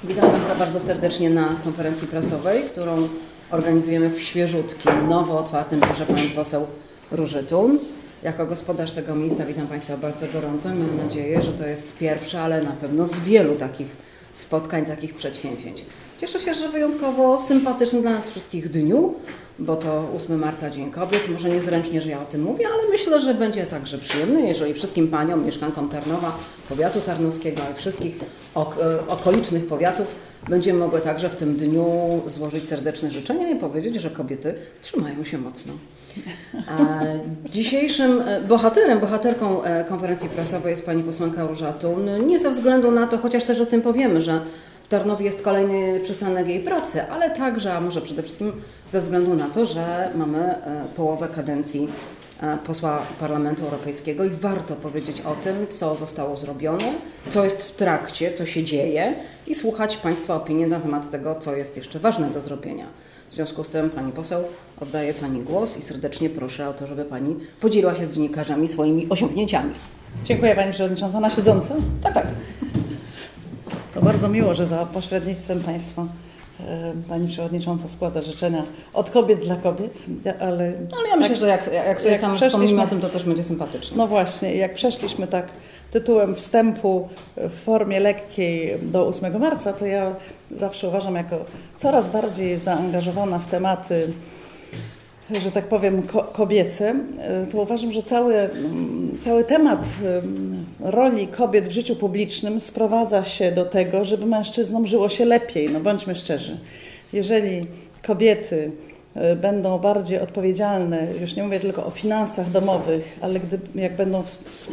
Witam Państwa bardzo serdecznie na konferencji prasowej, którą organizujemy w świeżutkim, nowo otwartym biurze pani poseł Róży Thun. Jako gospodarz tego miejsca witam Państwa bardzo gorąco i mam nadzieję, że to jest pierwsze, ale na pewno z wielu takich spotkań, takich przedsięwzięć. Cieszę się, że wyjątkowo sympatyczny dla nas wszystkich dniu, bo to 8 marca Dzień Kobiet. Może niezręcznie, że ja o tym mówię, ale myślę, że będzie także przyjemny, jeżeli wszystkim paniom, mieszkankom Tarnowa, powiatu tarnowskiego i wszystkich okolicznych powiatów będziemy mogły także w tym dniu złożyć serdeczne życzenia i powiedzieć, że kobiety trzymają się mocno. Dzisiejszym bohaterką konferencji prasowej jest pani posłanka Róża Thun. Nie ze względu na to, chociaż też o tym powiemy, że w Tarnowie jest kolejny przystanek jej pracy, ale także, a może przede wszystkim ze względu na to, że mamy połowę kadencji posła Parlamentu Europejskiego i warto powiedzieć o tym, co zostało zrobione, co jest w trakcie, co się dzieje i słuchać Państwa opinii na temat tego, co jest jeszcze ważne do zrobienia. W związku z tym, pani poseł, oddaję Pani głos i serdecznie proszę o to, żeby Pani podzieliła się z dziennikarzami swoimi osiągnięciami. Dziękuję Pani Przewodnicząca. Na siedząco? Tak. To bardzo miło, że za pośrednictwem Państwa Pani Przewodnicząca składa życzenia od kobiet dla kobiet, ale... No ale ja myślę, że jak sobie sami wspomnimy o tym, to też będzie sympatyczne. No właśnie, jak przeszliśmy tak tytułem wstępu w formie lekkiej do 8 marca, to ja zawsze uważam jako coraz bardziej zaangażowana w tematy, że tak powiem, kobiece, to uważam, że cały temat roli kobiet w życiu publicznym sprowadza się do tego, żeby mężczyznom żyło się lepiej. No bądźmy szczerzy. Jeżeli kobiety będą bardziej odpowiedzialne, już nie mówię tylko o finansach domowych, ale jak będą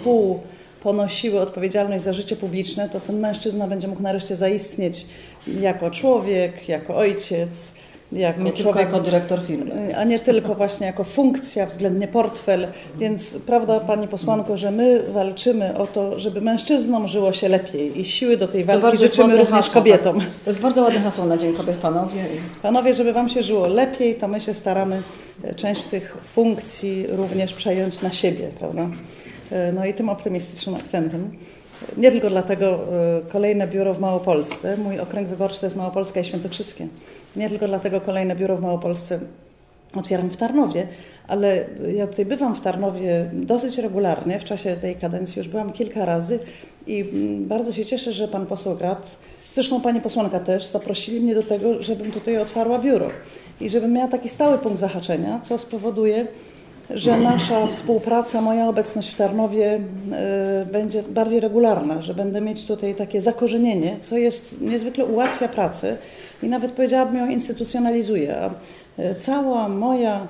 ponosiły odpowiedzialność za życie publiczne, to ten mężczyzna będzie mógł nareszcie zaistnieć jako człowiek, jako ojciec, jako nie człowiek, tylko jako dyrektor firmy. A nie tylko właśnie jako funkcja, względnie portfel. Więc prawda, Pani posłanko, że my walczymy o to, żeby mężczyznom żyło się lepiej i siły do tej walki życzymy również kobietom. To jest bardzo ładne hasło na Dzień Kobiet, panowie. Panowie, żeby Wam się żyło lepiej, to my się staramy część tych funkcji również przejąć na siebie, prawda? No i tym optymistycznym akcentem. Nie tylko dlatego kolejne biuro w Małopolsce, mój okręg wyborczy to jest Małopolska i Świętokrzyskie. Nie tylko dlatego kolejne biuro w Małopolsce otwieram w Tarnowie, ale ja tutaj bywam w Tarnowie dosyć regularnie, w czasie tej kadencji już byłam kilka razy i bardzo się cieszę, że Pan poseł Grad, zresztą Pani posłanka też, zaprosili mnie do tego, żebym tutaj otwarła biuro i żebym miała taki stały punkt zahaczenia, co spowoduje, że nasza współpraca, moja obecność w Tarnowie będzie bardziej regularna, że będę mieć tutaj takie zakorzenienie, co niezwykle ułatwia pracę i nawet powiedziałabym ją instytucjonalizuje. A cała moja,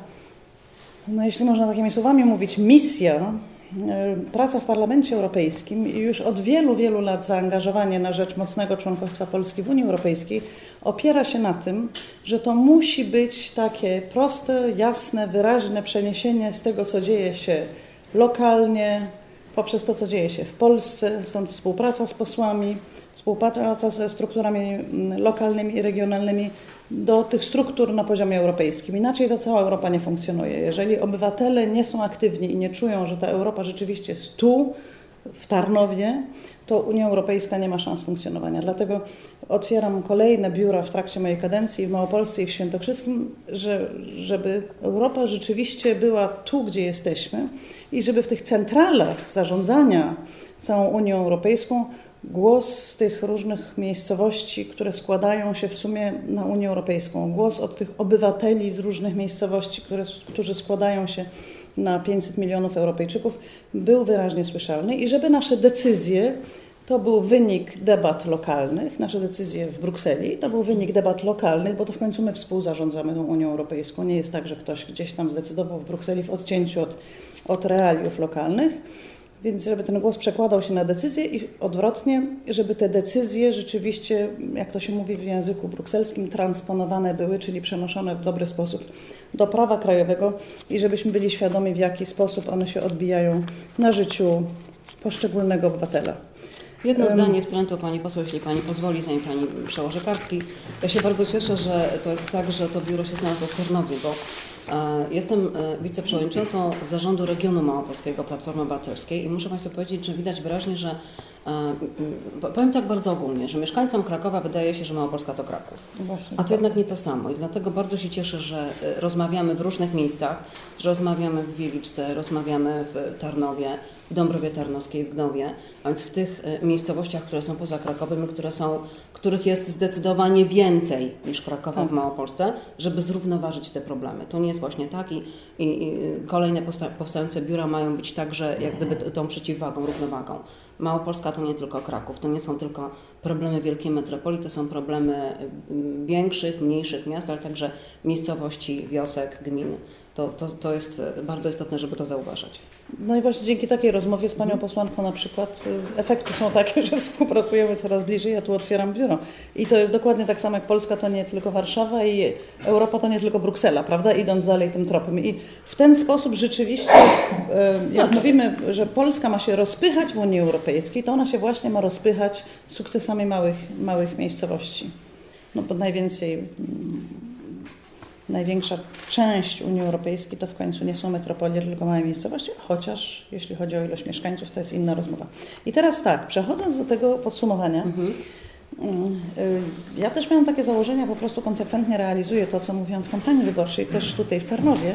no jeśli można takimi słowami mówić, misja, praca w Parlamencie Europejskim i już od wielu, wielu lat zaangażowanie na rzecz mocnego członkostwa Polski w Unii Europejskiej opiera się na tym, że to musi być takie proste, jasne, wyraźne przeniesienie z tego, co dzieje się lokalnie, poprzez to, co dzieje się w Polsce, stąd współpraca z posłami, współpraca ze strukturami lokalnymi i regionalnymi do tych struktur na poziomie europejskim. Inaczej ta cała Europa nie funkcjonuje. Jeżeli obywatele nie są aktywni i nie czują, że ta Europa rzeczywiście jest tu, w Tarnowie, to Unia Europejska nie ma szans funkcjonowania. Dlatego otwieram kolejne biura w trakcie mojej kadencji w Małopolsce i w Świętokrzyskim, żeby Europa rzeczywiście była tu, gdzie jesteśmy i żeby w tych centralach zarządzania całą Unią Europejską głos z tych różnych miejscowości, które składają się w sumie na Unię Europejską, głos od tych obywateli z różnych miejscowości, którzy składają się na 500 milionów Europejczyków, był wyraźnie słyszalny i żeby nasze decyzje to był wynik debat lokalnych, nasze decyzje w Brukseli to był wynik debat lokalnych, bo to w końcu my współzarządzamy tą Unią Europejską. Nie jest tak, że ktoś gdzieś tam zdecydował w Brukseli w odcięciu od realiów lokalnych. Więc żeby ten głos przekładał się na decyzje i odwrotnie, żeby te decyzje rzeczywiście, jak to się mówi w języku brukselskim, transponowane były, czyli przenoszone w dobry sposób do prawa krajowego i żebyśmy byli świadomi, w jaki sposób one się odbijają na życiu poszczególnego obywatela. Jedno zdanie wtrącę Pani poseł, jeśli Pani pozwoli, zanim Pani przełoży kartki. Ja się bardzo cieszę, że to jest tak, że to biuro się znalazło w Tarnowie, bo Jestem wiceprzewodniczącą Zarządu Regionu Małopolskiego Platformy Obywatelskiej i muszę Państwu powiedzieć, że widać wyraźnie, że powiem tak bardzo ogólnie, że mieszkańcom Krakowa wydaje się, że Małopolska to Kraków. Właśnie A to jednak nie to samo i dlatego bardzo się cieszę, że rozmawiamy w różnych miejscach, że rozmawiamy w Wieliczce, rozmawiamy w Tarnowie, w Dąbrowie Tarnowskiej, w Gnowie, a więc w tych miejscowościach, które są poza Krakowem, których jest zdecydowanie więcej niż Krakowa w Małopolsce, żeby zrównoważyć te problemy. To nie jest właśnie tak i kolejne powstające biura mają być także jak gdyby tą przeciwwagą, równowagą. Małopolska to nie tylko Kraków, to nie są tylko problemy wielkiej metropolii, to są problemy większych, mniejszych miast, ale także miejscowości, wiosek, gmin. To jest bardzo istotne, żeby to zauważać. No i właśnie dzięki takiej rozmowie z panią posłanką na przykład efekty są takie, że współpracujemy coraz bliżej, ja tu otwieram biuro. I to jest dokładnie tak samo jak Polska to nie tylko Warszawa i Europa to nie tylko Bruksela, prawda? Idąc dalej tym tropem. I w ten sposób rzeczywiście, jak mówimy, że Polska ma się rozpychać w Unii Europejskiej, to ona się właśnie ma rozpychać sukcesami małych miejscowości. No bo największa część Unii Europejskiej to w końcu nie są metropolie, tylko małe miejscowości, chociaż jeśli chodzi o ilość mieszkańców, to jest inna rozmowa. I teraz tak, przechodząc do tego podsumowania, ja też miałam takie założenia, po prostu konsekwentnie realizuję to, co mówiłam w kampanii wyborczej, też tutaj w Tarnowie,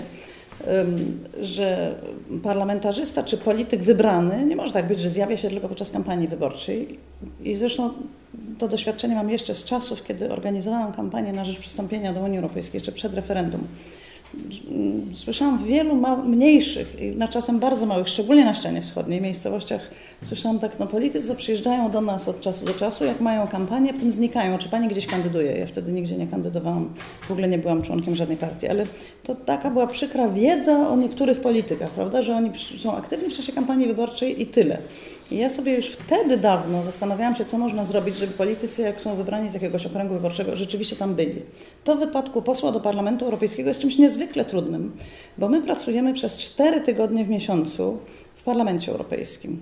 że parlamentarzysta czy polityk wybrany nie może tak być, że zjawia się tylko podczas kampanii wyborczej. I zresztą to doświadczenie mam jeszcze z czasów, kiedy organizowałam kampanię na rzecz przystąpienia do Unii Europejskiej, jeszcze przed referendum. Słyszałam w wielu mniejszych i na czasem bardzo małych, szczególnie na ścianie wschodniej, miejscowościach, słyszałam tak, no politycy przyjeżdżają do nas od czasu do czasu, jak mają kampanię, potem znikają. Czy pani gdzieś kandyduje? Ja wtedy nigdzie nie kandydowałam, w ogóle nie byłam członkiem żadnej partii, ale to taka była przykra wiedza o niektórych politykach, prawda, że oni są aktywni w czasie kampanii wyborczej i tyle. I ja sobie już wtedy dawno zastanawiałam się, co można zrobić, żeby politycy, jak są wybrani z jakiegoś okręgu wyborczego, rzeczywiście tam byli. To w wypadku posła do Parlamentu Europejskiego jest czymś niezwykle trudnym, bo my pracujemy przez 4 tygodnie w miesiącu w Parlamencie Europejskim.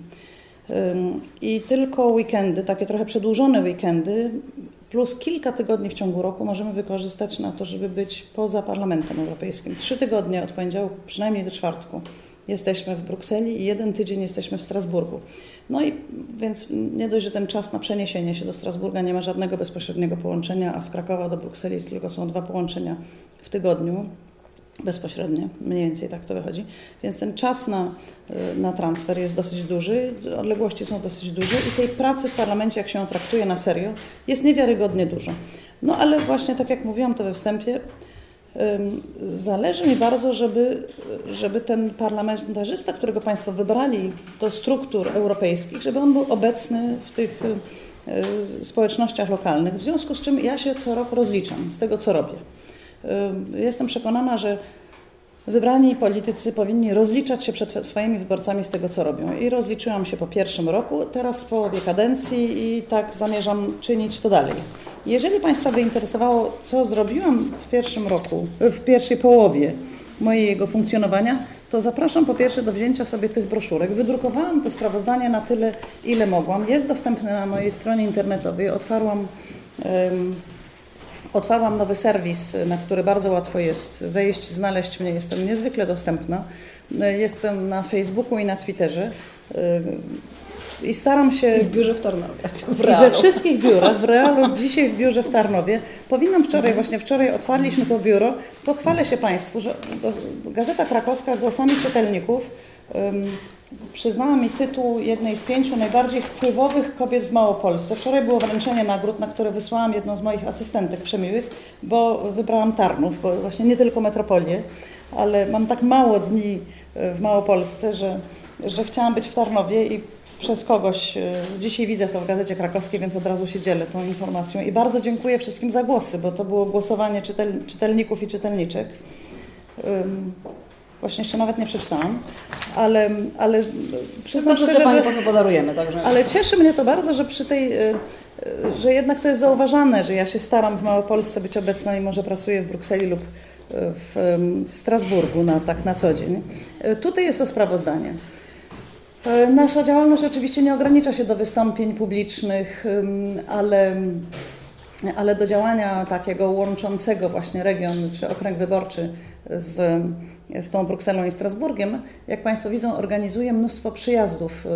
I tylko weekendy, takie trochę przedłużone weekendy, plus kilka tygodni w ciągu roku możemy wykorzystać na to, żeby być poza Parlamentem Europejskim. 3 tygodnie od poniedziałku, przynajmniej do czwartku. Jesteśmy w Brukseli i 1 tydzień jesteśmy w Strasburgu. No i więc nie dość, że ten czas na przeniesienie się do Strasburga nie ma żadnego bezpośredniego połączenia, a z Krakowa do Brukseli tylko są 2 połączenia w tygodniu, bezpośrednie, mniej więcej tak to wychodzi. Więc ten czas na transfer jest dosyć duży, odległości są dosyć duże i tej pracy w parlamencie, jak się ją traktuje na serio, jest niewiarygodnie dużo. No ale właśnie tak jak mówiłam to we wstępie, zależy mi bardzo, żeby ten parlamentarzysta, którego Państwo wybrali do struktur europejskich, żeby on był obecny w tych społecznościach lokalnych, w związku z czym ja się co roku rozliczam z tego, co robię. Jestem przekonana, że wybrani politycy powinni rozliczać się przed swoimi wyborcami z tego, co robią. I rozliczyłam się po 1. roku, teraz w połowie kadencji i tak zamierzam czynić to dalej. Jeżeli Państwa by interesowało, co zrobiłam w 1. roku, w pierwszej połowie mojego funkcjonowania, to zapraszam po pierwsze do wzięcia sobie tych broszurek. Wydrukowałam to sprawozdanie na tyle, ile mogłam. Jest dostępne na mojej stronie internetowej. Otwarłam nowy serwis, na który bardzo łatwo jest wejść, znaleźć mnie. Jestem niezwykle dostępna. Jestem na Facebooku i na Twitterze. I staram się... I w biurze w Tarnowie. I we wszystkich biurach, w realu, dzisiaj w biurze w Tarnowie. Powinnam wczoraj otwarliśmy to biuro. Pochwalę się Państwu, że Gazeta Krakowska głosami czytelników przyznała mi tytuł jednej z 5 najbardziej wpływowych kobiet w Małopolsce. Wczoraj było wręczenie nagród, na które wysłałam jedną z moich asystentek przemiłych, bo wybrałam Tarnów, bo właśnie nie tylko metropolię, ale mam tak mało dni w Małopolsce, że chciałam być w Tarnowie i przez kogoś, dzisiaj widzę to w Gazecie Krakowskiej, więc od razu się dzielę tą informacją i bardzo dziękuję wszystkim za głosy, bo to było głosowanie czytelników i czytelniczek. Właśnie jeszcze nawet nie przeczytałam, ale przyznam szczerze, że podarujemy, także. Ale cieszy mnie to bardzo, że że jednak to jest zauważane, że ja się staram w Małopolsce być obecna, mimo że pracuję w Brukseli lub w Strasburgu na co dzień. Tutaj jest to sprawozdanie. Nasza działalność oczywiście nie ogranicza się do wystąpień publicznych, ale do działania takiego łączącego właśnie region czy okręg wyborczy z tą Brukselą i Strasburgiem, jak Państwo widzą, organizuje mnóstwo przyjazdów.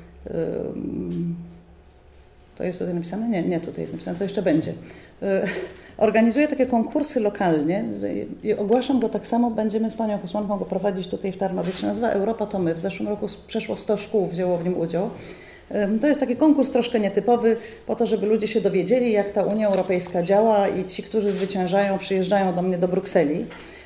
To jest tutaj napisane? Nie, tutaj jest napisane, to jeszcze będzie. Organizuje takie konkursy lokalnie i ogłaszam go tak samo, będziemy z Panią posłanką go prowadzić tutaj w Tarnowie. Się nazywa Europa to my. W zeszłym roku przeszło 100 szkół wzięło w nim udział. To jest taki konkurs troszkę nietypowy, po to, żeby ludzie się dowiedzieli, jak ta Unia Europejska działa i ci, którzy zwyciężają, przyjeżdżają do mnie do Brukseli.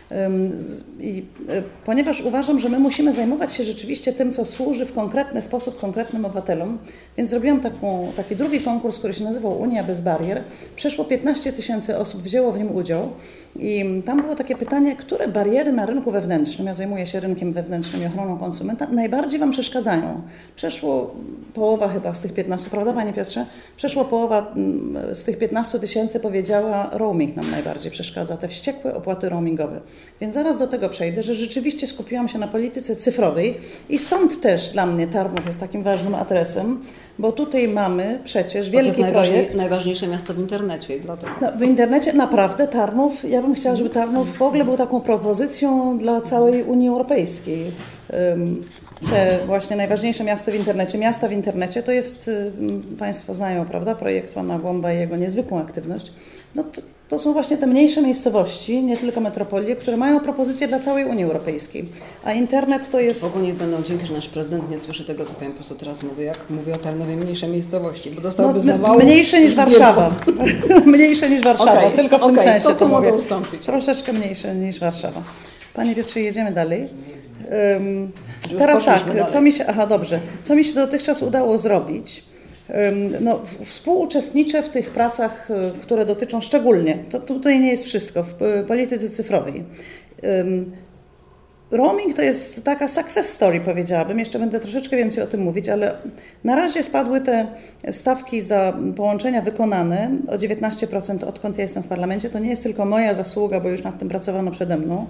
Ponieważ uważam, że my musimy zajmować się rzeczywiście tym, co służy w konkretny sposób konkretnym obywatelom, więc zrobiłam taki drugi konkurs, który się nazywał Unia bez barier. Przeszło 15 000 osób wzięło w nim udział i tam było takie pytanie, które bariery na rynku wewnętrznym, ja zajmuję się rynkiem wewnętrznym i ochroną konsumenta, najbardziej Wam przeszkadzają. Przeszło połowa chyba z tych 15, prawda Panie Piotrze? Przeszło połowa z tych 15 000 powiedziała, roaming nam najbardziej przeszkadza, te wściekłe opłaty roamingowe. Więc zaraz do tego przejdę, że rzeczywiście skupiłam się na polityce cyfrowej i stąd też dla mnie Tarnów jest takim ważnym adresem, bo tutaj mamy przecież wielki projekt. Najważniejsze miasto w internecie i dlatego. No, w internecie naprawdę Tarnów, ja bym chciała, żeby Tarnów w ogóle był taką propozycją dla całej Unii Europejskiej. Te właśnie najważniejsze miasto w internecie, miasta w internecie, to jest, Państwo znają, prawda, projekt Pana Głąba i jego niezwykłą aktywność. No to są właśnie te mniejsze miejscowości, nie tylko metropolie, które mają propozycje dla całej Unii Europejskiej. A internet to jest... Ogólnie będą dzięki, że nasz prezydent nie słyszy tego, co Pani poseł teraz mówi, jak mówi o Tarnowie mniejsze miejscowości, bo dostałby zawału. Mniejsze niż Warszawa. Mniejsze niż Warszawa, tylko w tym sensie to mówię. mogę ustąpić. Troszeczkę mniejsze niż Warszawa. Panie Piotrze, jedziemy dalej. Teraz tak, co mi się dotychczas udało zrobić? No, współuczestniczę w tych pracach, które dotyczą szczególnie, to tutaj nie jest wszystko, w polityce cyfrowej. Roaming to jest taka success story, powiedziałabym, jeszcze będę troszeczkę więcej o tym mówić, ale na razie spadły te stawki za połączenia wykonane o 19%, odkąd ja jestem w parlamencie. To nie jest tylko moja zasługa, bo już nad tym pracowano przede mną.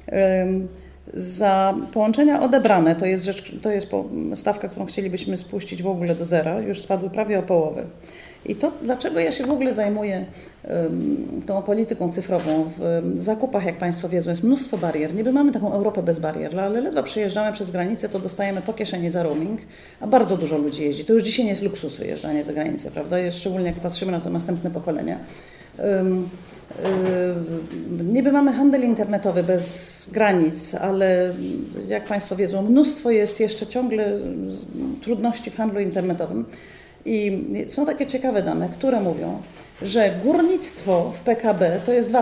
Za połączenia odebrane, to jest stawka, którą chcielibyśmy spuścić w ogóle do zera, już spadły prawie o połowę. I to, dlaczego ja się w ogóle zajmuję tą polityką cyfrową? W zakupach, jak Państwo wiedzą, jest mnóstwo barier. Niby mamy taką Europę bez barier, ale ledwo przejeżdżamy przez granicę, to dostajemy po kieszeni za roaming, a bardzo dużo ludzi jeździ. To już dzisiaj nie jest luksus wyjeżdżanie za granicę, prawda? Jest, szczególnie jak patrzymy na to następne pokolenia. Niby mamy handel internetowy bez granic, ale jak Państwo wiedzą, mnóstwo jest jeszcze ciągle trudności w handlu internetowym. I są takie ciekawe dane, które mówią, że górnictwo w PKB to jest 2%,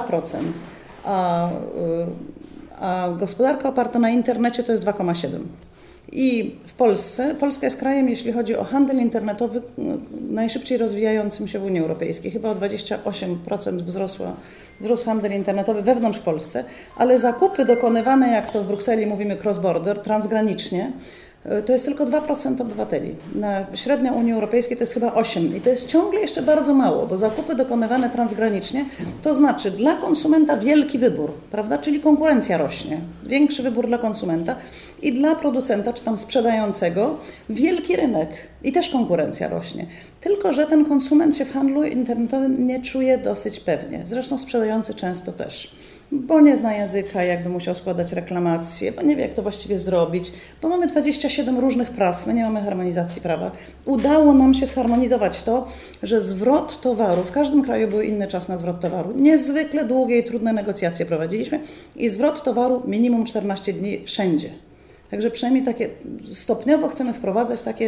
a gospodarka oparta na internecie to jest 2,7%. I w Polska jest krajem, jeśli chodzi o handel internetowy, najszybciej rozwijającym się w Unii Europejskiej. Chyba o 28% wzrósł handel internetowy wewnątrz w Polsce, ale zakupy dokonywane, jak to w Brukseli mówimy cross-border, transgranicznie, to jest tylko 2% obywateli. Na średnia Unii Europejskiej to jest chyba 8%. I to jest ciągle jeszcze bardzo mało, bo zakupy dokonywane transgranicznie to znaczy dla konsumenta wielki wybór, prawda? Czyli konkurencja rośnie. Większy wybór dla konsumenta i dla producenta czy tam sprzedającego wielki rynek i też konkurencja rośnie. Tylko że ten konsument się w handlu internetowym nie czuje dosyć pewnie. Zresztą sprzedający często też. Bo nie zna języka, jakby musiał składać reklamację, bo nie wie, jak to właściwie zrobić, bo mamy 27 różnych praw, my nie mamy harmonizacji prawa. Udało nam się zharmonizować to, że zwrot towaru, w każdym kraju był inny czas na zwrot towaru, niezwykle długie i trudne negocjacje prowadziliśmy i zwrot towaru minimum 14 dni wszędzie. Także przynajmniej takie stopniowo chcemy wprowadzać takie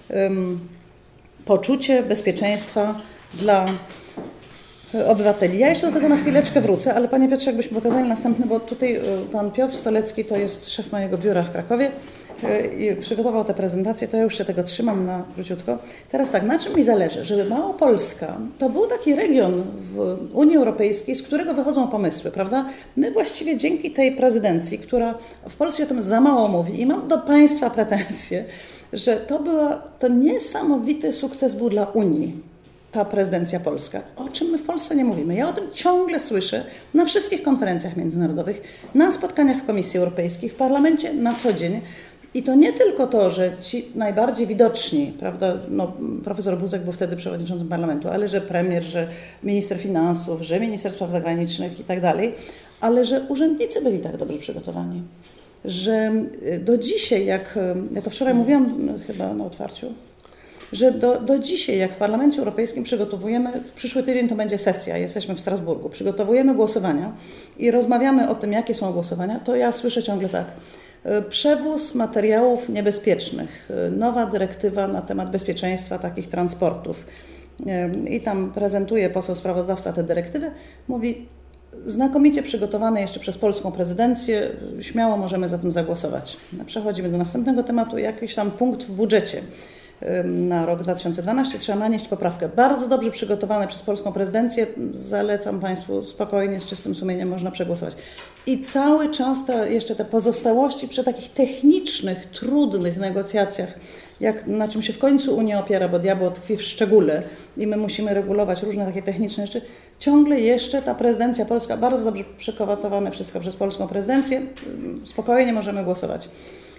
poczucie bezpieczeństwa dla obywateli. Ja jeszcze do tego na chwileczkę wrócę, ale Panie Piotrze, jakbyśmy pokazali następny, bo tutaj Pan Piotr Stolecki to jest szef mojego biura w Krakowie i przygotował tę prezentację, to ja już się tego trzymam na króciutko. Teraz tak, na czym mi zależy? Żeby Małopolska to był taki region w Unii Europejskiej, z którego wychodzą pomysły, prawda? My właściwie dzięki tej prezydencji, która w Polsce o tym za mało mówi i mam do Państwa pretensje, że to niesamowity sukces był dla Unii. Ta prezydencja polska, o czym my w Polsce nie mówimy. Ja o tym ciągle słyszę na wszystkich konferencjach międzynarodowych, na spotkaniach w Komisji Europejskiej, w Parlamencie na co dzień. I to nie tylko to, że ci najbardziej widoczni, prawda, no, profesor Buzek był wtedy przewodniczącym parlamentu, ale że premier, że minister finansów, że minister spraw zagranicznych i tak dalej, ale że urzędnicy byli tak dobrze przygotowani, że do dzisiaj, jak ja to wczoraj mówiłam chyba na otwarciu, że do dzisiaj, jak w Parlamencie Europejskim przygotowujemy, przyszły tydzień to będzie sesja, jesteśmy w Strasburgu, przygotowujemy głosowania i rozmawiamy o tym, jakie są głosowania, to ja słyszę ciągle tak. Przewóz materiałów niebezpiecznych, nowa dyrektywa na temat bezpieczeństwa takich transportów. I tam prezentuje poseł sprawozdawca tę dyrektywę, mówi znakomicie przygotowane jeszcze przez polską prezydencję, śmiało możemy za tym zagłosować. Przechodzimy do następnego tematu, jakiś tam punkt w budżecie na rok 2012, trzeba nanieść poprawkę. Bardzo dobrze przygotowane przez polską prezydencję, zalecam Państwu spokojnie, z czystym sumieniem można przegłosować. I cały czas jeszcze te pozostałości przy takich technicznych, trudnych negocjacjach, na czym się w końcu Unia opiera, bo diabeł tkwi w szczególe i my musimy regulować różne takie techniczne rzeczy, ciągle jeszcze ta prezydencja polska, bardzo dobrze przygotowane wszystko przez polską prezydencję, spokojnie możemy głosować.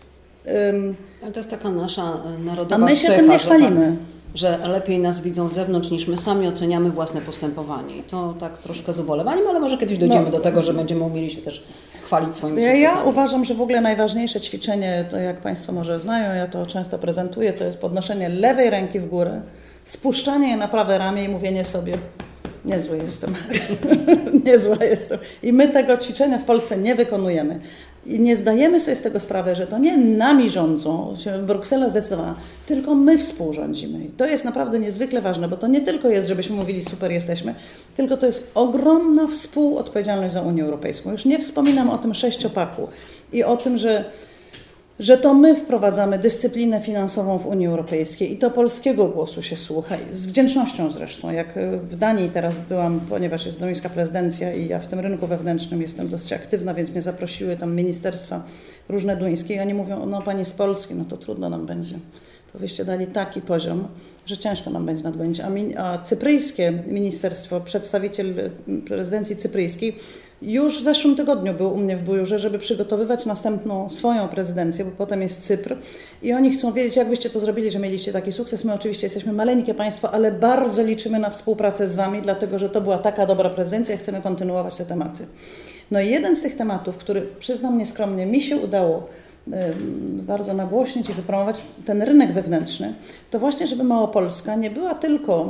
To jest taka nasza narodowa A my się cecha, tym nie chwalimy. Że lepiej nas widzą z zewnątrz niż my sami oceniamy własne postępowanie. I to tak troszkę z ubolewaniem, ale może kiedyś dojdziemy do tego, że będziemy umieli się też chwalić swoimi sukcesami. Ja uważam, że w ogóle najważniejsze ćwiczenie, to jak Państwo może znają, ja to często prezentuję, to jest podnoszenie lewej ręki w górę, spuszczanie je na prawe ramię i mówienie sobie niezły jestem, niezła jestem. I my tego ćwiczenia w Polsce nie wykonujemy. I nie zdajemy sobie z tego sprawy, że to nie nami rządzą, Bruksela zdecydowała, tylko my współrządzimy. I to jest naprawdę niezwykle ważne, bo to nie tylko jest, żebyśmy mówili super jesteśmy, tylko to jest ogromna współodpowiedzialność za Unię Europejską. Już nie wspominam o tym sześciopaku i o tym, że to my wprowadzamy dyscyplinę finansową w Unii Europejskiej i to polskiego głosu się słucha, z wdzięcznością zresztą. Jak w Danii teraz byłam, ponieważ jest duńska prezydencja i ja w tym rynku wewnętrznym jestem dosyć aktywna, więc mnie zaprosiły tam ministerstwa różne duńskie i oni mówią, no pani z Polski, no to trudno nam będzie. Bo wyście dali taki poziom, że ciężko nam będzie nadgonić. A cypryjskie ministerstwo, przedstawiciel prezydencji cypryjskiej, już w zeszłym tygodniu był u mnie w biurze, żeby przygotowywać następną swoją prezydencję, bo potem jest Cypr i oni chcą wiedzieć, jak wyście to zrobili, że mieliście taki sukces. My oczywiście jesteśmy maleńkie państwo, ale bardzo liczymy na współpracę z Wami, dlatego że to była taka dobra prezydencja i chcemy kontynuować te tematy. No i jeden z tych tematów, który przyznam nieskromnie, mi się udało bardzo nagłośnić i wypromować ten rynek wewnętrzny, to właśnie, żeby Małopolska nie była tylko,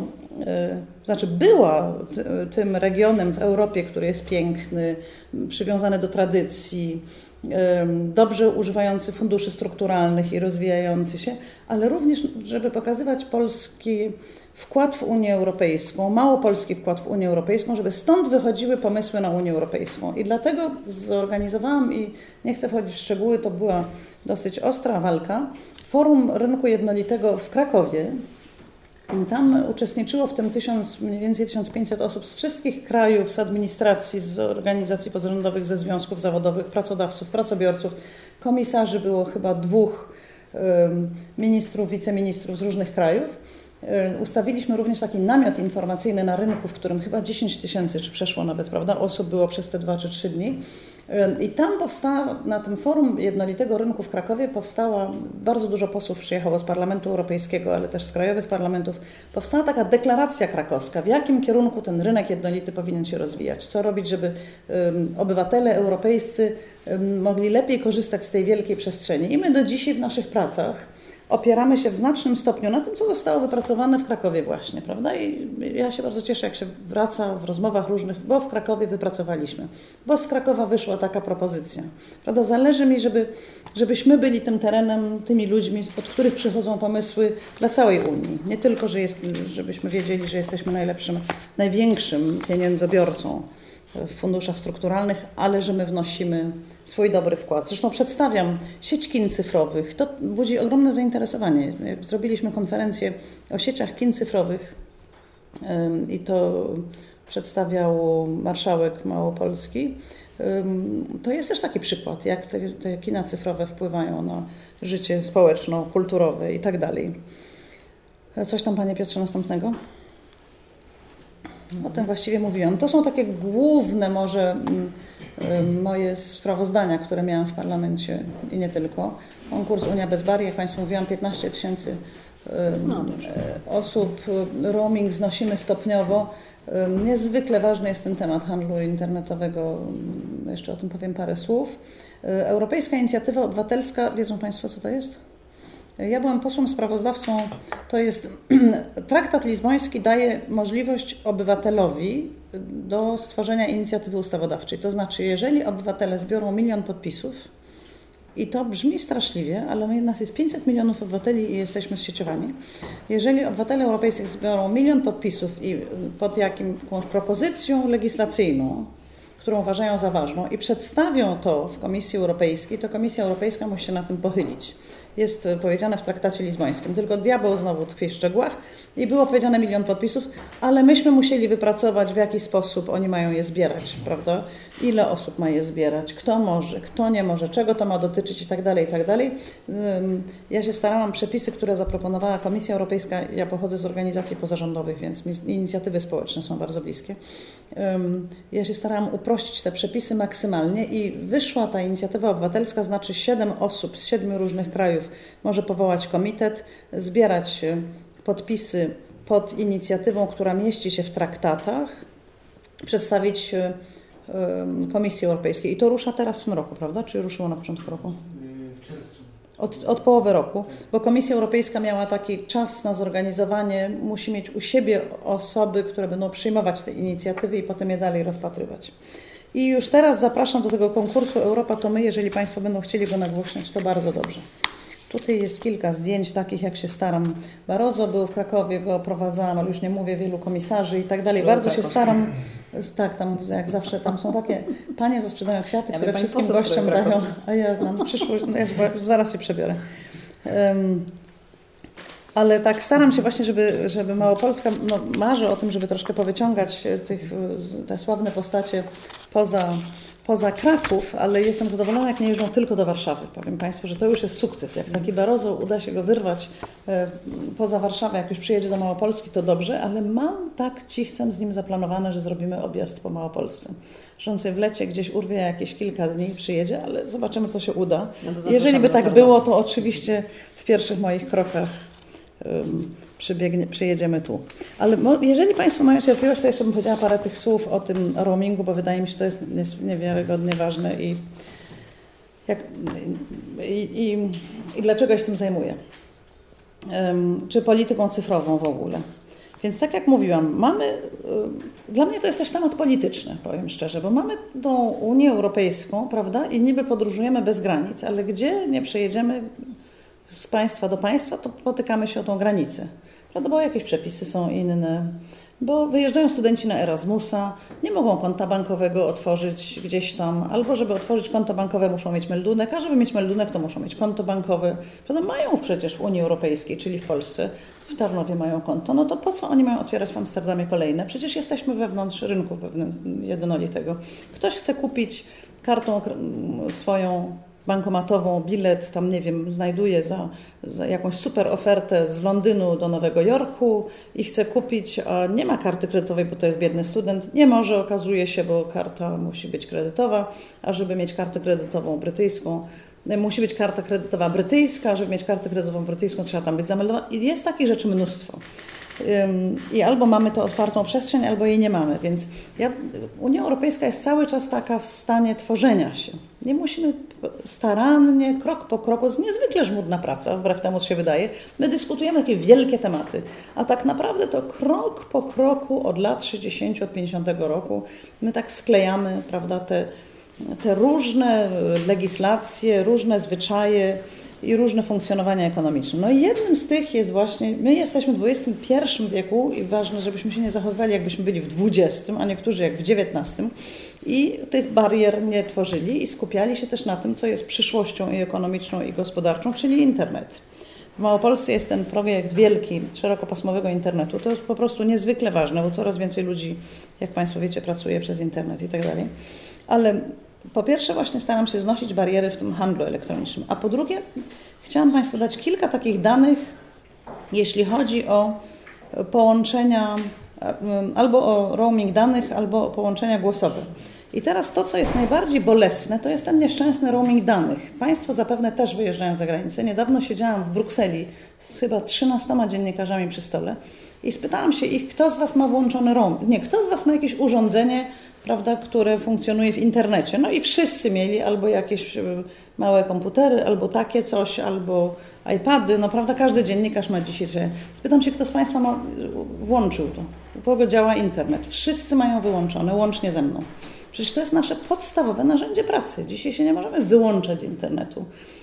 była tym regionem w Europie, który jest piękny, przywiązany do tradycji, dobrze używający funduszy strukturalnych i rozwijający się, ale również, żeby pokazywać polski wkład w Unię Europejską, małopolski wkład w Unię Europejską, żeby stąd wychodziły pomysły na Unię Europejską. I dlatego zorganizowałam, i nie chcę wchodzić w szczegóły, to była dosyć ostra walka, Forum Rynku Jednolitego w Krakowie. Tam uczestniczyło w tym mniej więcej 1500 osób z wszystkich krajów, z administracji, z organizacji pozarządowych, ze związków zawodowych, pracodawców, pracobiorców. Komisarzy było chyba 2 ministrów, wiceministrów z różnych krajów. Ustawiliśmy również taki namiot informacyjny na rynku, w którym chyba 10 000, czy przeszło nawet, prawda, osób było przez te 2 czy 3 dni. I tam powstała, na tym Forum Jednolitego Rynku w Krakowie bardzo dużo posłów przyjechało z Parlamentu Europejskiego, ale też z krajowych parlamentów. Powstała taka deklaracja krakowska, w jakim kierunku ten rynek jednolity powinien się rozwijać. Co robić, żeby obywatele europejscy mogli lepiej korzystać z tej wielkiej przestrzeni. I my do dzisiaj w naszych pracach opieramy się w znacznym stopniu na tym, co zostało wypracowane w Krakowie właśnie, prawda? I ja się bardzo cieszę, jak się wraca w rozmowach różnych, bo w Krakowie wypracowaliśmy, bo z Krakowa wyszła taka propozycja, prawda? Zależy mi, żebyśmy byli tym terenem, tymi ludźmi, od których przychodzą pomysły dla całej Unii. Nie tylko, żebyśmy wiedzieli, że jesteśmy największym pieniędzobiorcą w funduszach strukturalnych, ale że my wnosimy swój dobry wkład. Zresztą przedstawiam sieć kin cyfrowych. To budzi ogromne zainteresowanie. Jak zrobiliśmy konferencję o sieciach kin cyfrowych i to przedstawiał marszałek Małopolski, to jest też taki przykład, jak te kina cyfrowe wpływają na życie społeczno-kulturowe i tak dalej. Coś tam, Panie Piotrze, następnego? O tym właściwie mówiłam. To są takie główne może moje sprawozdania, które miałam w parlamencie i nie tylko. Konkurs Unia bez barier, jak Państwu mówiłam, 15 000 osób, roaming znosimy stopniowo. Niezwykle ważny jest ten temat handlu internetowego, jeszcze o tym powiem parę słów. Europejska Inicjatywa Obywatelska, wiedzą Państwo, co to jest? Ja byłam posłem sprawozdawcą, to jest traktat lizboński daje możliwość obywatelowi do stworzenia inicjatywy ustawodawczej. To znaczy, jeżeli obywatele zbiorą 1 000 000 podpisów, i to brzmi straszliwie, ale nas jest 500 milionów obywateli i jesteśmy zsieciowani. Jeżeli obywatele europejscy zbiorą 1 000 000 podpisów i pod jakąś propozycją legislacyjną, którą uważają za ważną i przedstawią to w Komisji Europejskiej, to Komisja Europejska musi się na tym pochylić. Jest powiedziane w traktacie lizbońskim, tylko diabeł znowu tkwi w szczegółach i było powiedziane 1 000 000 podpisów, ale myśmy musieli wypracować, w jaki sposób oni mają je zbierać, prawda? Ile osób ma je zbierać, kto może, kto nie może, czego to ma dotyczyć i tak dalej, i tak dalej. Ja się starałam, przepisy, które zaproponowała Komisja Europejska, ja pochodzę z organizacji pozarządowych, więc mi inicjatywy społeczne są bardzo bliskie. Ja się starałam uprościć te przepisy maksymalnie i wyszła ta inicjatywa obywatelska, znaczy 7 osób z 7 różnych krajów może powołać komitet, zbierać podpisy pod inicjatywą, która mieści się w traktatach, przedstawić Komisji Europejskiej. I to rusza teraz w tym roku, prawda? Czy ruszyło na początku roku? W czerwcu. Od połowy roku, bo Komisja Europejska miała taki czas na zorganizowanie, musi mieć u siebie osoby, które będą przyjmować te inicjatywy i potem je dalej rozpatrywać. I już teraz zapraszam do tego konkursu Europa to my, jeżeli Państwo będą chcieli go nagłośnić, to bardzo dobrze. Tutaj jest kilka zdjęć takich, jak się staram. Barroso był w Krakowie, go oprowadzałam, ale już nie mówię, wielu komisarzy i tak dalej. Bardzo się staram. Tak, tam jak zawsze tam są takie panie, co sprzedają kwiaty, które wszystkim gościom dają. A ja mam przyszłość, no ja zaraz się przebiorę. Ale tak staram się właśnie, żeby Małopolska, no marzę o tym, żeby troszkę powyciągać te sławne postacie poza Kraków, ale jestem zadowolona, jak nie jeżdżą tylko do Warszawy. Powiem Państwu, że to już jest sukces. Jak taki Barroso uda się go wyrwać poza Warszawę, jak już przyjedzie do Małopolski, to dobrze, ale mam tak cichcem z nim zaplanowane, że zrobimy objazd po Małopolsce. Że on sobie w lecie gdzieś urwie jakieś kilka dni i przyjedzie, ale zobaczymy, co się uda. No jeżeli by tak było, to oczywiście w pierwszych moich krokach przyjedziemy tu. Ale jeżeli Państwo mają cierpliwość, to jeszcze bym powiedziała parę tych słów o tym roamingu, bo wydaje mi się, że to jest niewiarygodnie ważne i dlaczego ja się tym zajmuję. Czy polityką cyfrową w ogóle. Więc tak jak mówiłam, dla mnie to jest też temat polityczny, powiem szczerze, bo mamy tą Unię Europejską, prawda, i niby podróżujemy bez granic, ale gdzie nie przejedziemy z państwa do państwa, to potykamy się o tą granicę. Prawda, bo jakieś przepisy są inne, bo wyjeżdżają studenci na Erasmusa, nie mogą konta bankowego otworzyć gdzieś tam, albo żeby otworzyć konto bankowe muszą mieć meldunek, a żeby mieć meldunek to muszą mieć konto bankowe. Prawda, mają przecież w Unii Europejskiej, czyli w Polsce, w Tarnowie mają konto, no to po co oni mają otwierać w Amsterdamie kolejne? Przecież jesteśmy wewnątrz rynku jednolitego. Ktoś chce kupić kartą swoją bankomatową bilet, tam nie wiem, znajduje za jakąś super ofertę z Londynu do Nowego Jorku i chce kupić, a nie ma karty kredytowej, bo to jest biedny student, nie może, okazuje się, bo karta musi być kredytowa, a żeby mieć kartę kredytową brytyjską, musi być karta kredytowa brytyjska, a żeby mieć kartę kredytową brytyjską, trzeba tam być zameldowana i jest takich rzeczy mnóstwo. I albo mamy to otwartą przestrzeń, albo jej nie mamy. Więc Unia Europejska jest cały czas taka w stanie tworzenia się. Nie musimy starannie, krok po kroku, to jest niezwykle żmudna praca, wbrew temu, co się wydaje. My dyskutujemy takie wielkie tematy, a tak naprawdę to krok po kroku od lat 60, od 50 roku my tak sklejamy, prawda, te różne legislacje, różne zwyczaje i różne funkcjonowania ekonomiczne. No i jednym z tych jest właśnie, my jesteśmy w XXI wieku i ważne, żebyśmy się nie zachowywali, jakbyśmy byli w XX, a niektórzy jak w XIX i tych barier nie tworzyli i skupiali się też na tym, co jest przyszłością i ekonomiczną i gospodarczą, czyli internet. W Małopolsce jest ten projekt wielki, szerokopasmowego internetu. To jest po prostu niezwykle ważne, bo coraz więcej ludzi, jak Państwo wiecie, pracuje przez internet i tak dalej. Ale po pierwsze właśnie staram się znosić bariery w tym handlu elektronicznym, a po drugie chciałam Państwu dać kilka takich danych, jeśli chodzi o połączenia, albo o roaming danych, albo o połączenia głosowe. I teraz to, co jest najbardziej bolesne, to jest ten nieszczęsny roaming danych. Państwo zapewne też wyjeżdżają za granicę. Niedawno siedziałam w Brukseli z chyba 13 dziennikarzami przy stole I spytałam się ich, kto z Was ma włączony roaming? Nie, kto z Was ma jakieś urządzenie, prawda, które funkcjonuje w internecie? No i wszyscy mieli albo jakieś małe komputery, albo takie coś, albo iPady. No prawda, każdy dziennikarz ma dzisiaj. Pytam się, kto z Państwa włączył to? U kogo działa internet? Wszyscy mają wyłączone, łącznie ze mną. Przecież to jest nasze podstawowe narzędzie pracy. Dzisiaj się nie możemy wyłączać z internetu.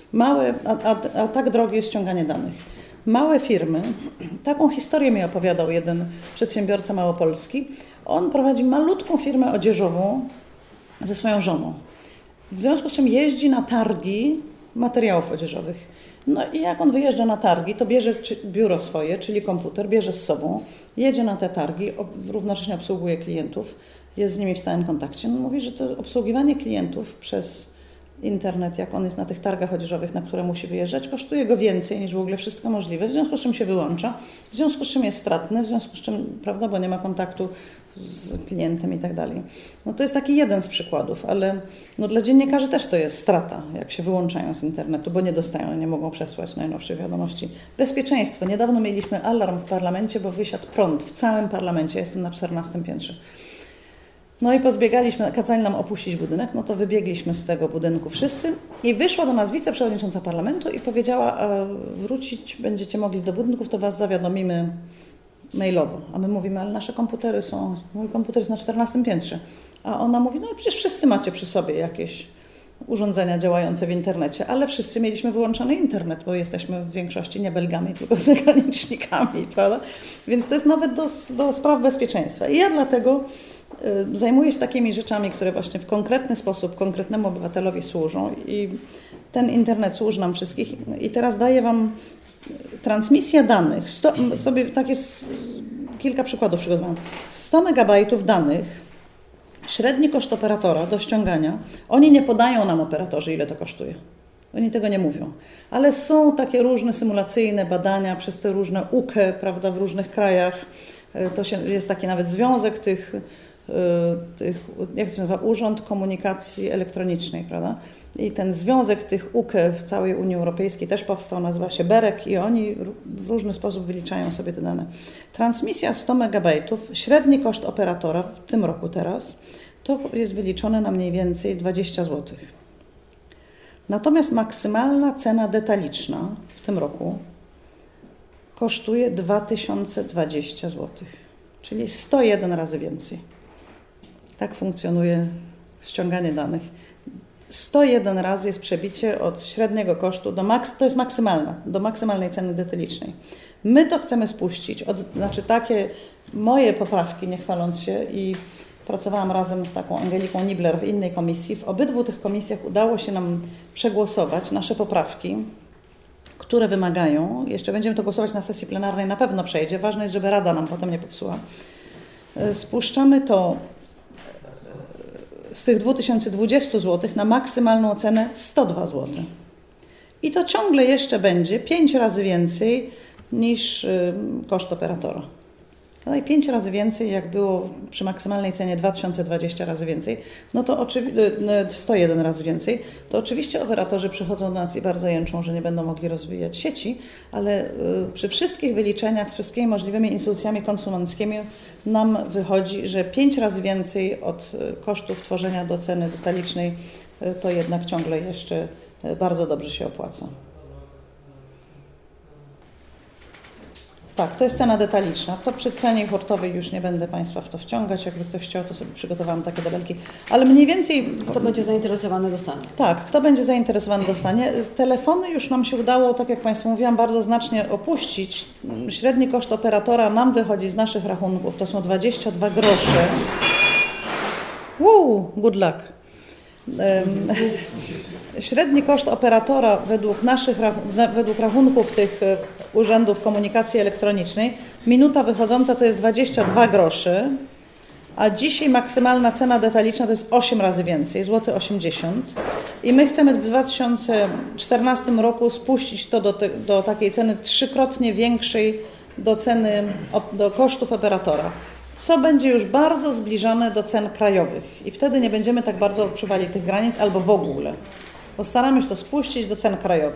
A tak drogie jest ściąganie danych. Małe firmy, taką historię mi opowiadał jeden przedsiębiorca małopolski. On prowadzi malutką firmę odzieżową ze swoją żoną. W związku z czym jeździ na targi materiałów odzieżowych. No i jak on wyjeżdża na targi, to bierze biuro swoje, czyli komputer, bierze z sobą, jedzie na te targi, równocześnie obsługuje klientów, jest z nimi w stałym kontakcie. No mówi, że to obsługiwanie klientów przez internet, jak on jest na tych targach odzieżowych, na które musi wyjeżdżać, kosztuje go więcej niż w ogóle wszystko możliwe, w związku z czym się wyłącza, w związku z czym jest stratny, w związku z czym, prawda, bo nie ma kontaktu z klientem i tak dalej. No to jest taki jeden z przykładów, ale no dla dziennikarzy też to jest strata, jak się wyłączają z internetu, bo nie dostają, nie mogą przesłać najnowszych wiadomości. Bezpieczeństwo. Niedawno mieliśmy alarm w parlamencie, bo wysiadł prąd w całym parlamencie. Jestem na 14 piętrze. No i pozbiegaliśmy, kazali nam opuścić budynek, no to wybiegliśmy z tego budynku wszyscy i wyszła do nas wiceprzewodnicząca parlamentu i powiedziała, wrócić będziecie mogli do budynków, to Was zawiadomimy mailowo. A my mówimy, ale nasze komputery są, mój komputer jest na 14 piętrze. A ona mówi, no przecież wszyscy macie przy sobie jakieś urządzenia działające w internecie, ale wszyscy mieliśmy wyłączony internet, bo jesteśmy w większości nie Belgami, tylko zagranicznikami, prawda? Więc to jest nawet do spraw bezpieczeństwa. I ja dlatego zajmuję się takimi rzeczami, które właśnie w konkretny sposób konkretnemu obywatelowi służą i ten internet służy nam wszystkich. I teraz daję Wam transmisję danych. Sobie takie kilka przykładów przygotowałam. 100 megabajtów danych, średni koszt operatora do ściągania. Oni nie podają nam, operatorzy, ile to kosztuje. Oni tego nie mówią. Ale są takie różne symulacyjne badania przez te różne UKE, prawda, w różnych krajach. Jest taki nawet związek tych, jak to się nazywa, Urząd Komunikacji Elektronicznej, prawda? I ten związek tych UKE w całej Unii Europejskiej też powstał, nazywa się BEREK i oni w różny sposób wyliczają sobie te dane. Transmisja 100 megabajtów, średni koszt operatora w tym roku teraz, to jest wyliczone na mniej więcej 20 zł. Natomiast maksymalna cena detaliczna w tym roku kosztuje 2020 zł, czyli 101 razy więcej. Tak funkcjonuje ściąganie danych. 101 razy jest przebicie od średniego kosztu to jest maksymalna, do maksymalnej ceny detalicznej. My to chcemy spuścić, znaczy takie moje poprawki, nie chwaląc się, i pracowałam razem z taką Angeliką Nibler w innej komisji. W obydwu tych komisjach udało się nam przegłosować nasze poprawki, które wymagają, jeszcze będziemy to głosować na sesji plenarnej, na pewno przejdzie, ważne jest, żeby Rada nam potem nie popsuła. Spuszczamy to z tych 2020 zł na maksymalną cenę 102 zł. I to ciągle jeszcze będzie 5 razy więcej niż koszt operatora. No i 5 razy więcej, jak było przy maksymalnej cenie 2020 razy więcej, no to 101 razy więcej, to oczywiście operatorzy przychodzą do nas i bardzo jęczą, że nie będą mogli rozwijać sieci, ale przy wszystkich wyliczeniach z wszystkimi możliwymi instytucjami konsumenckimi nam wychodzi, że 5 razy więcej od kosztów tworzenia do ceny detalicznej to jednak ciągle jeszcze bardzo dobrze się opłaca. Tak, to jest cena detaliczna. To przy cenie hurtowej już nie będę Państwa w to wciągać. Jakby ktoś chciał, to sobie przygotowałam takie tabelki. Ale mniej więcej... Kto będzie zainteresowany, dostanie. Tak, kto będzie zainteresowany, dostanie. Telefony już nam się udało, tak jak Państwu mówiłam, bardzo znacznie opuścić. Średni koszt operatora nam wychodzi z naszych rachunków. To są 22 grosze. Good luck. Średni koszt operatora według rachunków tych urzędów komunikacji elektronicznej, minuta wychodząca to jest 22 groszy, a dzisiaj maksymalna cena detaliczna to jest 8 razy więcej, złoty 80. I my chcemy w 2014 roku spuścić to do takiej ceny trzykrotnie większej do kosztów operatora, co będzie już bardzo zbliżone do cen krajowych. I wtedy nie będziemy tak bardzo odczuwali tych granic albo w ogóle. Postaramy się to spuścić do cen krajowych.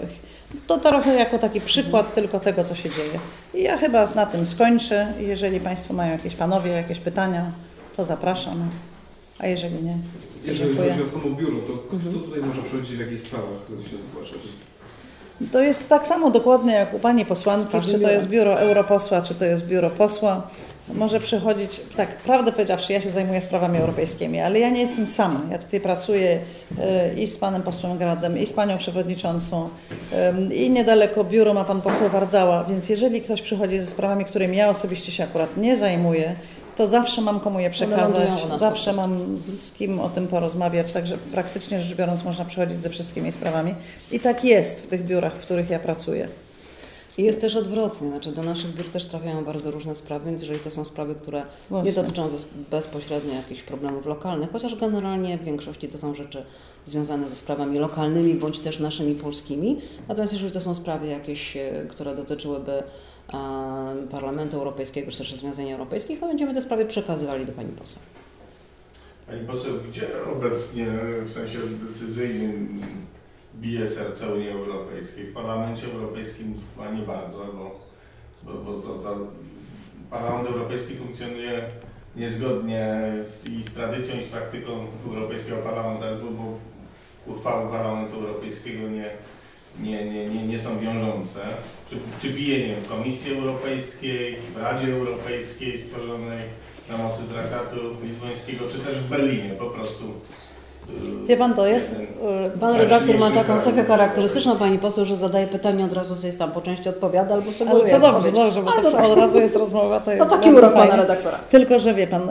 To trochę jako taki przykład tylko tego, co się dzieje. I ja chyba na tym skończę. Jeżeli Państwo mają jakieś pytania, to zapraszam. A jeżeli nie, Jeżeli dziękuję. chodzi o samo biuro, to kto tutaj może przychodzić, w jakich sprawach się zgłaszać? To jest tak samo dokładnie jak u Pani posłanki, każdym czy to jest biurem. biuro europosła, czy to jest biuro posła. Może przychodzić, tak, prawdę powiedziawszy, ja się zajmuję sprawami europejskimi, ale ja nie jestem sama. Ja tutaj pracuję i z panem posłem Gradem, i z panią przewodniczącą, i niedaleko biuro ma pan poseł Wardzała, więc jeżeli ktoś przychodzi ze sprawami, którymi ja osobiście się akurat nie zajmuję, to zawsze mam komu je przekazać, lądują u nas zawsze po prostu. mam z kim o tym porozmawiać, także praktycznie rzecz biorąc można przychodzić ze wszystkimi sprawami. I tak jest w tych biurach, w których ja pracuję. I jest też odwrotnie, znaczy do naszych biur też trafiają bardzo różne sprawy, więc jeżeli to są sprawy, które Właśnie. nie dotyczą bezpośrednio jakichś problemów lokalnych, chociaż generalnie w większości to są rzeczy związane ze sprawami lokalnymi bądź też naszymi polskimi, natomiast jeżeli to są sprawy jakieś, które dotyczyłyby Parlamentu Europejskiego czy też rozwiązań europejskich, to będziemy te sprawy przekazywali do Pani poseł. Pani poseł, gdzie obecnie w sensie decyzyjnym bije serce Unii Europejskiej? W Parlamencie Europejskim chyba nie bardzo, bo Parlament Europejski funkcjonuje niezgodnie z tradycją i z praktyką europejskiego parlamentaryzmu, bo uchwały Parlamentu Europejskiego nie są wiążące. Czy bije, nie wiem, w Komisji Europejskiej, w Radzie Europejskiej stworzonej na mocy traktatu lizbońskiego, czy też w Berlinie po prostu. Wie pan, to jest... Pan redaktor ma taką kraj. cechę charakterystyczną, Pani poseł, że zadaje pytanie, od razu sobie sam po części odpowiada albo Ale sugeruje to dobrze, odpowiedź. dobrze, bo Ale to to tak. od razu jest rozmowa. To To jest taki bardzo urok Pana fajne. redaktora. Tylko, że wie pan,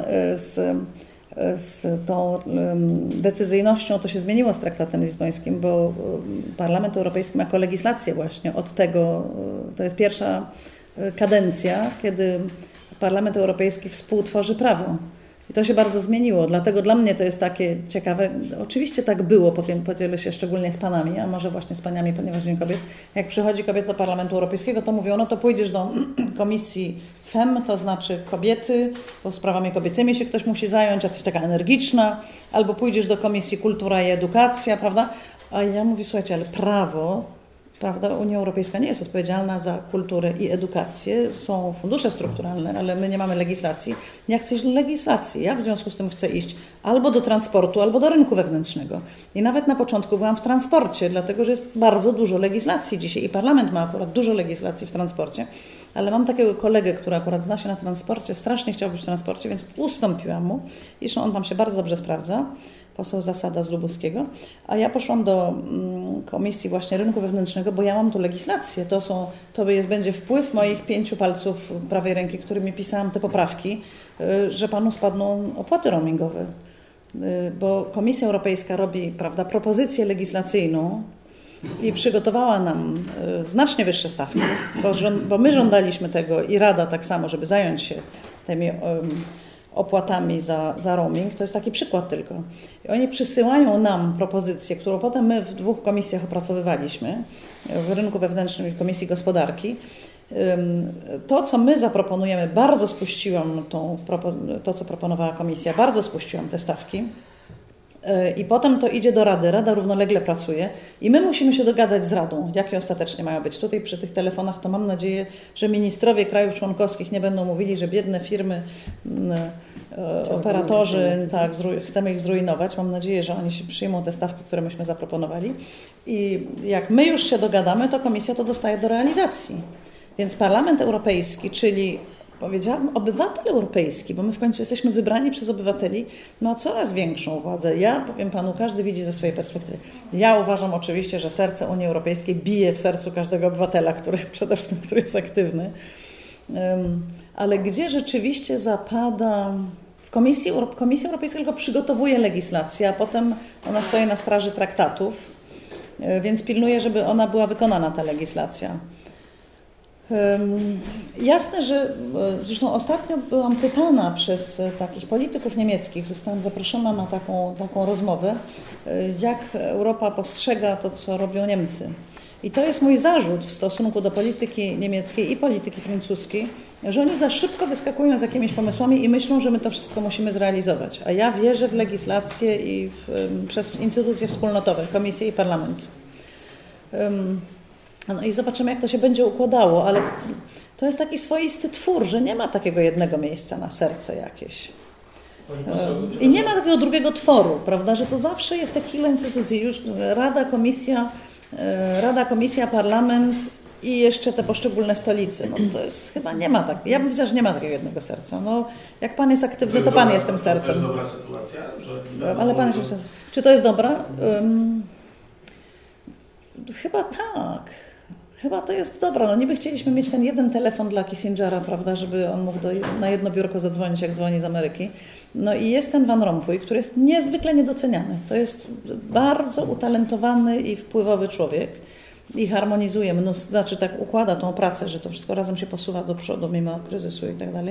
z tą decyzyjnością to się zmieniło z traktatem lizbońskim, bo Parlament Europejski ma kolegislację właśnie od tego, to jest pierwsza kadencja, kiedy Parlament Europejski współtworzy prawo. I to się bardzo zmieniło, dlatego dla mnie to jest takie ciekawe. Oczywiście tak było, podzielę się szczególnie z panami, a może właśnie z paniami, ponieważ Dzień Kobiet. Jak przychodzi kobieta do Parlamentu Europejskiego, to mówią, no to pójdziesz do Komisji FEM, to znaczy kobiety, bo sprawami kobiecymi się ktoś musi zająć, a ty jesteś taka energiczna, albo pójdziesz do Komisji Kultura i Edukacja, prawda? A ja mówię, słuchajcie, ale prawo, prawda, Unia Europejska nie jest odpowiedzialna za kulturę i edukację, są fundusze strukturalne, ale my nie mamy legislacji. Ja chcę iść do legislacji, ja w związku z tym chcę iść albo do transportu, albo do rynku wewnętrznego. I nawet na początku byłam w transporcie, dlatego że jest bardzo dużo legislacji dzisiaj i Parlament ma akurat dużo legislacji w transporcie, ale mam takiego kolegę, który akurat zna się na transporcie, strasznie chciał być w transporcie, więc ustąpiłam mu. Zresztą on tam się bardzo dobrze sprawdza. Poseł Zasada z Lubuskiego, a ja poszłam do Komisji właśnie Rynku Wewnętrznego, bo ja mam tu legislację. Będzie wpływ moich 5 palców prawej ręki, którymi pisałam te poprawki, że panu spadną opłaty roamingowe. Bo Komisja Europejska robi, prawda, propozycję legislacyjną i przygotowała nam znacznie wyższe stawki, bo my żądaliśmy tego i Rada tak samo, żeby zająć się tymi opłatami za roaming. To jest taki przykład tylko. I oni przysyłają nam propozycję, którą potem my w 2 komisjach opracowywaliśmy, w Rynku Wewnętrznym i w Komisji Gospodarki. To, co my zaproponujemy, bardzo spuściłam to, co proponowała Komisja, bardzo spuściłam te stawki. I potem to idzie do Rady. Rada równolegle pracuje i my musimy się dogadać z Radą, jakie ostatecznie mają być. Tutaj przy tych telefonach to mam nadzieję, że ministrowie krajów członkowskich nie będą mówili, że biedne firmy, operatorzy, tak, chcemy ich zrujnować. Mam nadzieję, że oni się przyjmą te stawki, które myśmy zaproponowali. I jak my już się dogadamy, to Komisja to dostaje do realizacji. Więc Parlament Europejski, czyli powiedziałabym obywatel europejski, bo my w końcu jesteśmy wybrani przez obywateli, ma coraz większą władzę. Ja powiem panu, każdy widzi ze swojej perspektywy. Ja uważam oczywiście, że serce Unii Europejskiej bije w sercu każdego obywatela, przede wszystkim który jest aktywny. Ale gdzie rzeczywiście zapada... Komisja Europejska tylko przygotowuje legislację, a potem ona stoi na straży traktatów, więc pilnuje, żeby ona była wykonana, ta legislacja. Jasne, że zresztą ostatnio byłam pytana przez takich polityków niemieckich, zostałam zaproszona na taką rozmowę, jak Europa postrzega to, co robią Niemcy. I to jest mój zarzut w stosunku do polityki niemieckiej i polityki francuskiej, że oni za szybko wyskakują z jakimiś pomysłami i myślą, że my to wszystko musimy zrealizować. A ja wierzę w legislację i przez instytucje wspólnotowe, Komisję i Parlament. No i zobaczymy, jak to się będzie układało, ale to jest taki swoisty twór, że nie ma takiego jednego miejsca na serce jakieś. I nie ma takiego drugiego tworu, prawda, że to zawsze jest te kilka instytucji, już Rada, Komisja, Parlament i jeszcze te poszczególne stolice. No to jest chyba nie ma tak. Ja bym powiedziała, że nie ma takiego jednego serca. No, jak pan jest aktywny, to pan jest tym sercem. To jest dobra sytuacja, że ale pan jest sercem. Czy to jest dobra? Chyba tak. Chyba to jest dobra. No niby chcieliśmy mieć ten jeden telefon dla Kissingera, prawda, żeby on mógł na jedno biurko zadzwonić, jak dzwoni z Ameryki. No i jest ten Van Rompuy, który jest niezwykle niedoceniany. To jest bardzo utalentowany i wpływowy człowiek i harmonizuje mnóstwo, znaczy tak układa tą pracę, że to wszystko razem się posuwa do przodu mimo kryzysu i tak dalej.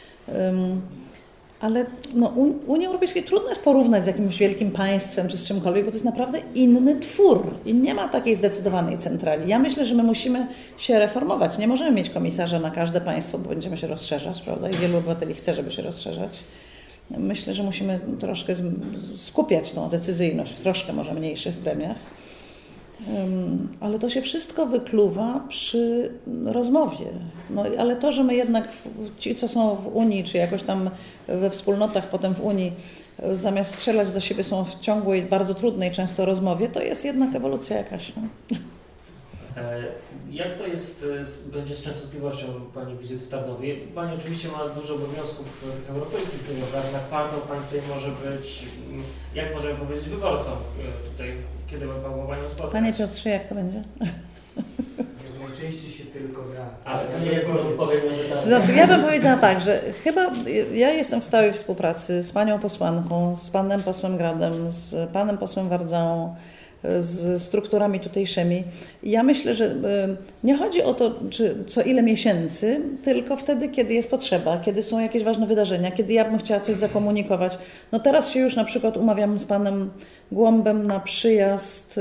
Ale no, Unii Europejskiej trudno jest porównać z jakimś wielkim państwem czy z czymkolwiek, bo to jest naprawdę inny twór i nie ma takiej zdecydowanej centrali. Ja myślę, że my musimy się reformować. Nie możemy mieć komisarza na każde państwo, bo będziemy się rozszerzać, prawda? I wielu obywateli chce, żeby się rozszerzać. Myślę, że musimy troszkę skupiać tą decyzyjność w troszkę może mniejszych gremiach. Ale to się wszystko wykluwa przy rozmowie. No, ale to, że my jednak, ci co są w Unii, czy jakoś tam we wspólnotach potem w Unii, zamiast strzelać do siebie są w ciągłej, bardzo trudnej często rozmowie, to jest jednak ewolucja jakaś. No. Jak to jest, będzie z częstotliwością Pani wizyt w Tarnowie? Pani oczywiście ma dużo obowiązków tych europejskich, raz na kwartał Pani tutaj może być, jak możemy powiedzieć, wyborcą tutaj, kiedy mogą Panią spotkać? Panie Piotrze, jak to będzie? Najczęściej się tylko gra. Ale to nie jest odpowiedź na pytanie. Znaczy, ja bym powiedziała tak, że chyba ja jestem w stałej współpracy z Panią posłanką, z Panem posłem Gradem, z Panem posłem Wardzałą, z strukturami tutejszymi. Ja myślę, że nie chodzi o to, czy co ile miesięcy, tylko wtedy, kiedy jest potrzeba, kiedy są jakieś ważne wydarzenia, kiedy ja bym chciała coś zakomunikować. No teraz się już na przykład umawiam z Panem Głąbem na przyjazd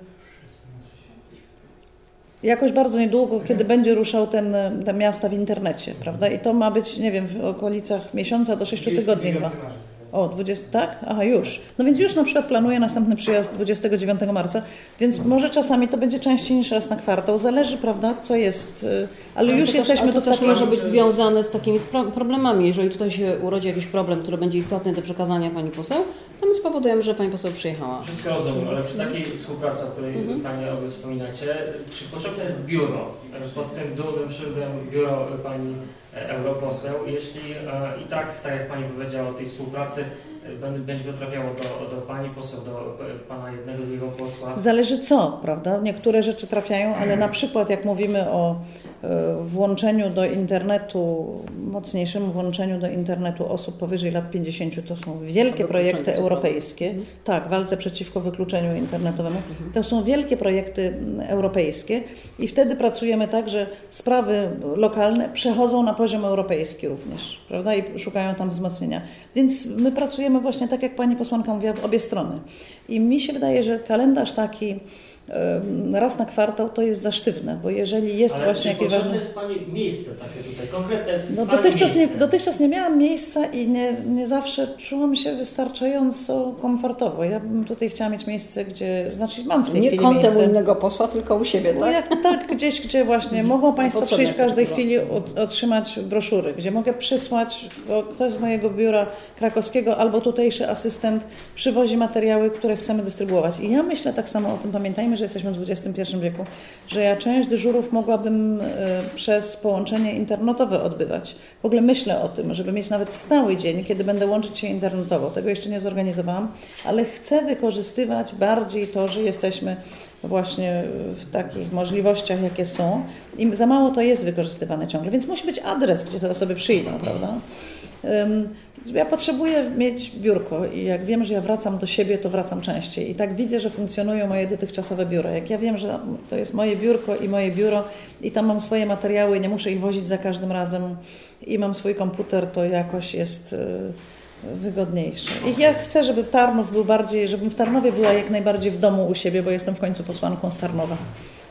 jakoś bardzo niedługo, kiedy będzie ruszał te miasta w internecie, prawda? I to ma być, nie wiem, w okolicach miesiąca do 6 tygodni chyba. O, 20, tak? Aha, już. No więc już na przykład planuję następny przyjazd 29 marca, więc może czasami to będzie częściej niż raz na kwartał. Zależy, prawda, co jest, ale już jesteśmy to też może być związane z takimi problemami. Jeżeli tutaj się urodzi jakiś problem, który będzie istotny do przekazania Pani poseł, to my spowodujemy, że Pani poseł przyjechała. Wszystko rozumiem, ale przy takiej współpracy, o której Pani obie wspominacie, czy potrzebne jest biuro? Pod tym dumnym szyldem biuro Pani europoseł. Jeśli i tak jak Pani powiedziała o tej współpracy, będzie to trafiało do Pani poseł, do Pana jednego, drugiego posła. Zależy co, prawda? Niektóre rzeczy trafiają, ale na przykład jak mówimy o włączeniu do internetu, mocniejszym włączeniu do internetu osób powyżej lat 50, to są wielkie projekty europejskie. Tak, walce przeciwko wykluczeniu internetowemu. To są wielkie projekty europejskie i wtedy pracujemy tak, że sprawy lokalne przechodzą na poziom europejski również, prawda? I szukają tam wzmocnienia. Więc my pracujemy właśnie tak, jak Pani posłanka mówiła, w obie strony. I mi się wydaje, że kalendarz taki raz na kwartał to jest za sztywne, bo jeżeli jest ale właśnie jakieś ważne... Ale jest Pani miejsce takie tutaj, konkretne no, dotychczas nie miałam miejsca i nie zawsze czułam się wystarczająco komfortowo. Ja bym tutaj chciała mieć miejsce, gdzie... Znaczy mam w tej chwili kątem miejsce. innego posła, tylko u siebie, tak? Tak, gdzieś, gdzie właśnie mogą Państwo przyjść w każdej chwili, otrzymać broszury, gdzie mogę przysłać, bo ktoś z mojego biura krakowskiego albo tutejszy asystent przywozi materiały, które chcemy dystrybuować. I ja myślę tak samo o tym, pamiętajmy, że jesteśmy w XXI wieku, że ja część dyżurów mogłabym przez połączenie internetowe odbywać. W ogóle myślę o tym, żeby mieć nawet stały dzień, kiedy będę łączyć się internetowo. Tego jeszcze nie zorganizowałam, ale chcę wykorzystywać bardziej to, że jesteśmy właśnie w takich możliwościach, jakie są. I za mało to jest wykorzystywane ciągle, więc musi być adres, gdzie te osoby przyjdą, prawda? Ja potrzebuję mieć biurko i jak wiem, że ja wracam do siebie, to wracam częściej. I tak widzę, że funkcjonują moje dotychczasowe biura. Jak ja wiem, że to jest moje biurko i moje biuro i tam mam swoje materiały, nie muszę ich wozić za każdym razem i mam swój komputer, to jakoś jest wygodniejsze. I ja chcę, żeby Tarnów był bardziej, żebym w Tarnowie była jak najbardziej w domu u siebie, bo jestem w końcu posłanką z Tarnowa.